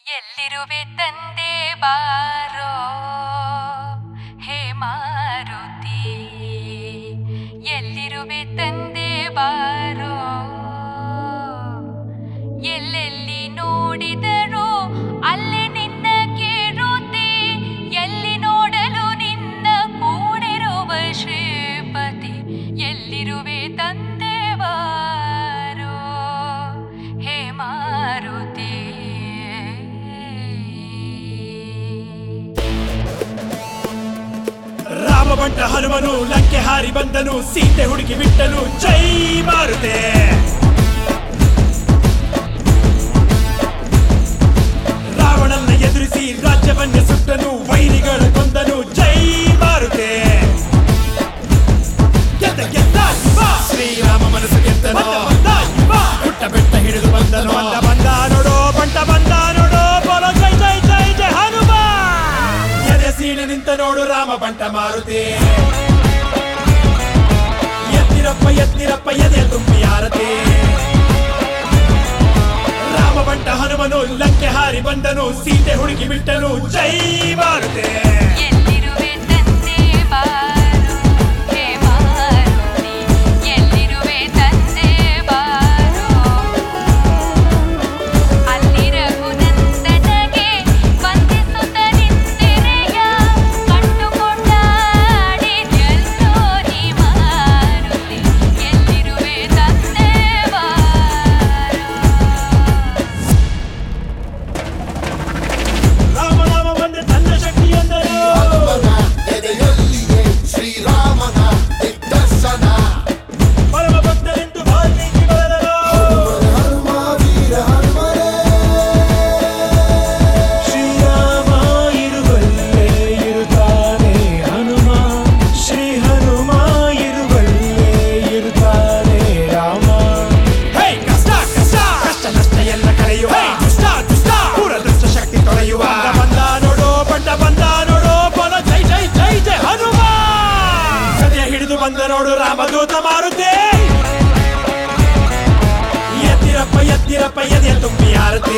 ಎಲ್ಲಿರುವೆ ತಂದೆ ಬಾರೋ ಹೇ ಮಾರುತಿ, ಎಲ್ಲಿರುವೆ ತಂದೆ ಬಾರೋ. ಎಲ್ಲೆಲ್ಲಿ ನೋಡಿದರೂ ಅಲ್ಲೇ ನಿನ್ನ ಕೇಳುತ್ತೆ, ಎಲ್ಲಿ ನೋಡಲು ನಿನ್ನ ಕೂಡಿರುವ ಶ್ರೀಪತಿ. ಎಲ್ಲಿರುವೆ ತಂದೆ ಬಾರೋ ಹೇ ಮಾರುತಿ. ರಾಮಬಂಟ ಹನುಮನು ಲಂಕೆ ಹಾರಿ ಬಂದನು, ಸೀತೆ ಹುಡುಕಿ ಬಿಟ್ಟನು, ಜೈ ಮಾರುತೆ. ರಾವಣನ್ನ ಎದುರಿಸಿ ರಾಜ್ಯವನ್ನೇ ಸುಟ್ಟನು, ವೈರಿಗಳ ಕೊಂದನು, ಜೈ ಮಾರುತೆ. ಗೆದ್ದ ಗೆದ್ದ ಶ್ರೀರಾಮ ಮನಸ್ಸು ಗೆದ್ದನು, ಹುಟ್ಟ ಬೆಟ್ಟ ಹಿಡಿದು ಬಂದನು. ಬಂದ ನೋಡೋ ಬಂಟ ಬಂದ ನೋಡೋ, ಬೋಲೋ ಜೈ ಜೈ ಜೈ ಜೈ ಹನುಮ. ಎದೆ ಸೀಣೆ ನಿಂತ ನೋಡು ರಾಮ ಬಂಟ ಮಾರುತಿ. ಎತ್ತಿರಪ್ಪ ಎತ್ತಿರಪ್ಪ ಎದೆ ತುಂಬಿ ಆರತಿ. ರಾಮ ಬಂಟ ಹನುಮನು ಲಂಕೆ ಹಾರಿ ಬಂದನು, ಸೀತೆ ಹುಡುಕಿ ಬಿಟ್ಟನು, ಜೈ ಮಾರುತಿ. ಎಲ್ಲಿರುವೆ ತಂದೆ ಬಾರೋ ಹೇ ಮಾರುತಿ, ಎಲ್ಲಿರುವೆ ತಂದೆ ಬಾರೋ. ಅಲ್ಲಿ ರಘುನಂದನಗೆ ವಂದಿಸುತ್ತ ನಿಂತಿರೆಯ, ಕಂಡುಕೊಂಡಾಡಿದ್ಯಲ್ಲೋ ನೀ ಮಾರುತಿ. ಎಲ್ಲಿರುವೆ ತಂದೆ ಬಾರೋ. ರಾಮ ರಾಮ ಬಂದ ತನ್ನ ಶಕ್ತಿ ಎಂದರು, ಎದೆಯಲ್ಲಿಯೇ ಶ್ರೀರಾಮನ ದಿಗ್ದರ್ಶನ. ಪರಮ ಭಕ್ತರೆಂದು ವಾಲ್ಮೀಕಿ ಬರೆದರು. ಹನುಮ ವೀರ ಹನುಮನೇ, ಶ್ರೀರಾಮ ಇರುವಲ್ಲೇ ಇರುತ್ತಾನೆ ಹನುಮ, ಶ್ರೀ ಹನುಮ ಇರುವಲ್ಲೇ ಇರುತ್ತಾನೆ ರಾಮ. ಹೇ ಕಷ್ಟ ಕಷ್ಟ ಕಷ್ಟ ನಷ್ಟ ಎಲ್ಲ ಕಳೆಯುವ, ದುಷ್ಟ ದುಷ್ಟ ಪೂರ ದುಷ್ಟ ಶಕ್ತಿ ತೊಳೆಯುವ. ಬಂದ ನೋಡೋ ಬಂಡ ಬಂದ ನೋಡೋ, ಬೋಲೋ ಜೈ ಜೈ ಜೈ ಜೈ ಹನುಮ. ಸದ್ಯ ಹಿಡಿದು ಬಂದ ನೋಡು ರಾಮದೂತ ಮಾರುತಿ. ಎತ್ತಿರಪ್ಪ ಎತ್ತಿರಪ್ಪ ಎದೆಯ ತುಂಬಿ ಆರತಿ.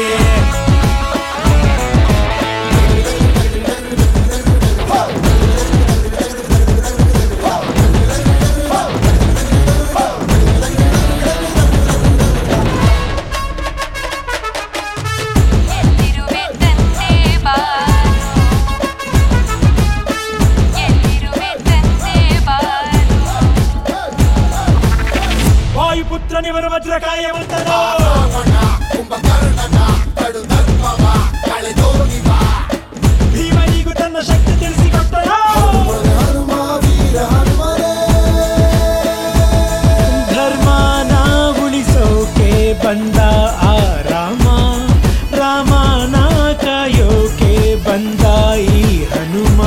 ಎಲ್ಲಿರುವೆ ತಂದೆ ಬಾರೋ, ಎಲ್ಲಿರುವೆ ತಂದೆ ಬಾರೋ. ವಾಯುಪುತ್ರನಿವರ ವಜ್ರಕಾಯ ಬಂದನು, ರಾವಣ ಕುಂಭಕರ್ಣನ ಕಡು ಧರ್ಮವ ಕಳೆದೋಗಿವ. ಭೀಮನಿಗೂ ತನ್ನ ಶಕ್ತಿ ತಿಳಿಸಿಕೊಟ್ಟನು. ಹನುಮ ವೀರ ಹನುಮನೇ, ಧರ್ಮನ ಉಳಿಸೋಕೆ ಬಂದ ಆ ರಾಮ, ರಾಮನ ಕಾಯೋಕೆ ಬಂದ ಈ ಹನುಮ.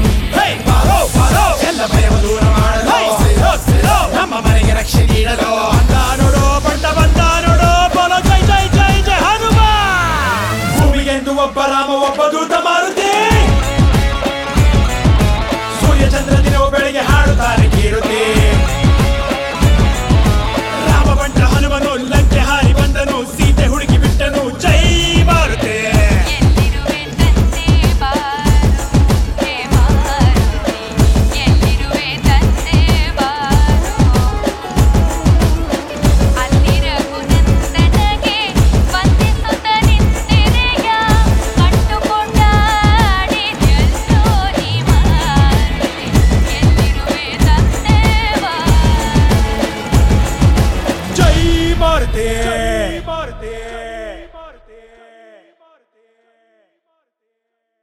ಎಲ್ಲ ಭಯವ ದೂರ ಮಾಡಲು, ನಮ್ಮ ಮನೆಗೆ ರಕ್ಷೆ ನೀಡಲು. ಬಂದ ನೋಡೋ ಬಂಡ ಬಂದ ನೋಡೋ, ಬೋಲೋ ಜೈ ಜೈ ಜೈ ಜೈ ಹನುಮ. ಭೂಮಿಗೆಂದು ಒಬ್ಬ ರಾಮ ಒಬ್ಬ ದೂತ ಮಾರುತಿ. ಸೂರ್ಯ ಚಂದ್ರ ದಿನವು ಬೆಳಗ್ಗೆ ಹಾಡುತ್ತಾರೆ ಕೀರುತಿ. ರಾಮ ಬಂಟ ಹನುಮನು ಲಂಕೆ ಹಾರಿ ಬಂದನು, ಸೀತೆ ಹುಡುಕಿ ಬಿಟ್ಟನು, ಜೈ ಮಾರುತಿ. ಎಲ್ಲಿರುವೆ ತಂದೆ ಬಾರೋ ಹೇ ಮಾರುತಿ, ಎಲ್ಲಿರುವೆ ತಂದೆ ಬಾರೋ. ಅಲ್ಲಿ ರಘುನಂದನಗೆ ವಂದಿಸುತ್ತ ನಿಂತಿರೆಯ, ಕಂಡುಕೊಂಡಾಡಿದ್ಯಲ್ಲೋ ನೀ ಮಾರುತಿ. ಎಲ್ಲಿರುವೆ ತಂದೆ ಬಾರೋ. ಜೈ ಮಾರುತಿ.